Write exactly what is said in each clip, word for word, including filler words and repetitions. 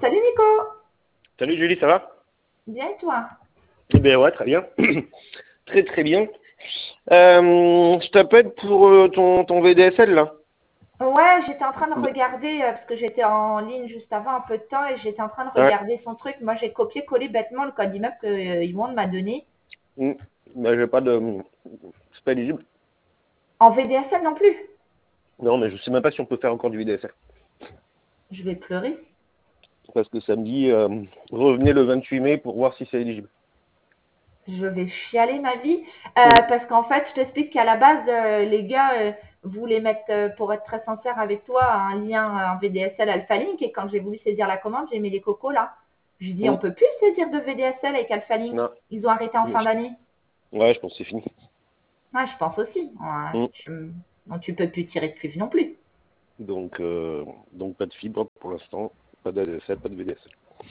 Salut Nico. Salut Julie, ça va? Bien et toi? Eh bien ouais, très bien. Très très bien. Euh, je t'appelle pour euh, ton, ton V D S L là. Ouais, j'étais en train de regarder, euh, parce que j'étais en ligne juste avant un peu de temps et j'étais en train de Ouais. regarder son truc. Moi, j'ai copié-collé bêtement le code d'immeuble que euh, Yvonne m'a donné. Mm. Ben, j'ai pas de. C'est pas éligible. En V D S L non plus. Non, mais je sais même pas si on peut faire encore du V D S L. Je vais pleurer. Parce que ça me dit euh, revenez le vingt-huit mai pour voir si c'est éligible. Je vais chialer ma vie. Euh, Mm. parce qu'en fait, je t'explique qu'à la base, euh, les gars euh, voulaient mettre, euh, pour être très sincère avec toi, un lien, un V D S L Alpha Link. Et quand j'ai voulu saisir la commande, j'ai mis les cocos là. Je dis, Mm. on peut plus saisir de V D S L avec Alpha Link. Non. Ils ont arrêté en Mm. fin d'année. Ouais, je pense que c'est fini. Ouais, je pense aussi. Ouais, Mm. je- Donc, tu peux plus tirer de cuivre non plus. Donc, euh, donc pas de fibre pour l'instant. Pas de V D S L, pas de V D S L.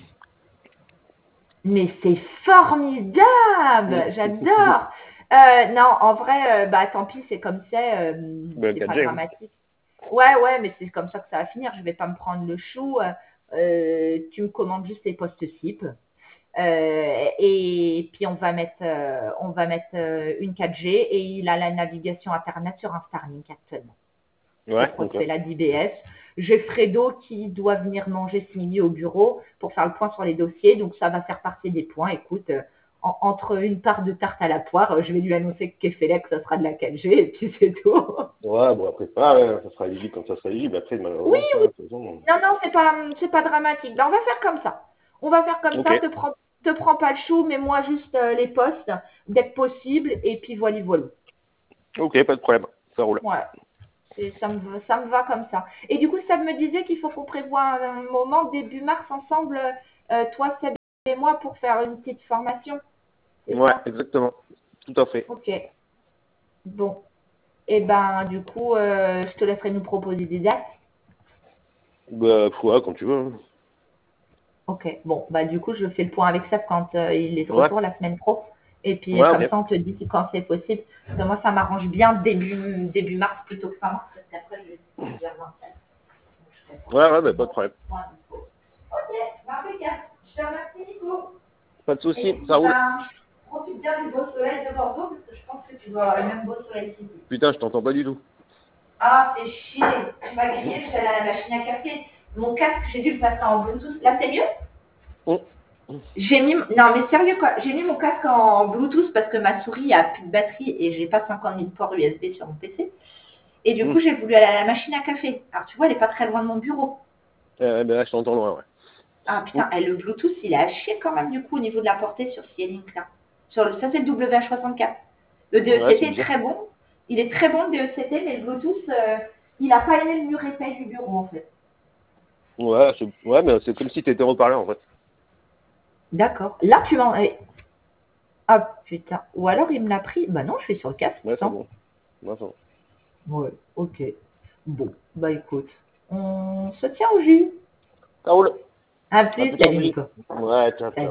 Mais c'est formidable! Mm. J'adore! Euh, non, en vrai, euh, bah tant pis, c'est comme c'est, euh, Ben, c'est pas quatre G, hein. dramatique. Ouais, ouais, mais c'est comme ça que ça va finir. Je vais pas me prendre le chou. Euh, tu me commandes juste les postes S I P. Euh, et puis on va mettre, euh, on va mettre euh, une quatre G et il a la navigation internet sur un Starlink actuellement Ouais, pour ok. procéder à l'I B S. J'ai Fredo qui doit venir manger ce midi au bureau pour faire le point sur les dossiers. Donc, ça va faire partie des points. Écoute, euh, en- entre une part de tarte à la poire, euh, je vais lui annoncer que Kefelec, ça sera de la quatre G et puis c'est tout. Ouais, bon après, pas, ouais, ça sera éligible quand ça sera éligible. Après, Oui, malheureusement, ça, oui. de toute façon. Non, non, c'est pas, c'est pas dramatique. Ben, on va faire comme ça. On va faire comme Ok. ça. Te prends, te prends pas le chou, mais moi juste euh, les postes dès que possible. Et puis voilà, voilà. Ok, pas de problème. Ça roule. Ouais. C'est- Ça me, va- ça me va comme ça. Et du coup, ça me disait qu'il faut qu'on prévoie un moment début mars ensemble, euh, toi, Seb et moi, pour faire une petite formation. C'est Ouais, ça? exactement. Tout à fait. Ok. Bon. Et ben, du coup, euh, je te laisserai nous proposer des dates. Bah, ouais, quand tu veux, hein. Ok. Bon, bah du coup, je fais le point avec Seb quand euh, il est de Ouais. retour la semaine pro. Et puis, Ouais, comme ok. ça, on te dit quand c'est possible. Parce que moi, ça m'arrange bien début, début mars plutôt que fin mars. Parce qu'après, je vais déjà voir ça. Ouais, ouais, bah, pas de problème. Ok, bah, impeccable. Je te remercie, Nico. Pas de Et soucis, ça puis, roule. ben, profite bien du beau soleil de Bordeaux, parce que je pense que tu dois avoir le même beau soleil qu'ici. Putain, je t'entends pas du tout. Ah, c'est chier. Tu m'as crié, je suis allée à la machine à café. Mon casque, j'ai dû le passer en Bluetooth. Là, c'est mieux? Hum. J'ai mis, non mais sérieux quoi, j'ai mis mon casque en Bluetooth parce que ma souris a plus de batterie et j'ai pas cinquante mille ports U S B sur mon P C. Et du Hum. coup, j'ai voulu aller à la machine à café. Alors tu vois, elle est pas très loin de mon bureau. Euh, bah, là, je t'entends loin, ouais. Ah Hum. putain, et le Bluetooth, il est à chier quand même du coup au niveau de la portée sur ces Link là. Sur le, ça c'est le W H soixante-quatre. Le Ouais, c'est D E C T est bizarre. très bon. Il est très bon le D E C T, mais le Bluetooth, euh, il a pas aimé le mur épais du bureau en fait. Ouais, c'est ouais, mais c'est comme si t'étais reparlé, en fait. D'accord. Là tu m'en. eh, Ah putain. Ou alors il me l'a pris. Bah non, je suis sur le casque Ouais, c'est pourtant. bon. Ouais, c'est bon. Ouais, ok. Bon, bah écoute, on se tient au jus. Ça roule. À À plus, plus tard, salut Julie. Nico. Ouais, ciao, ciao. Salut.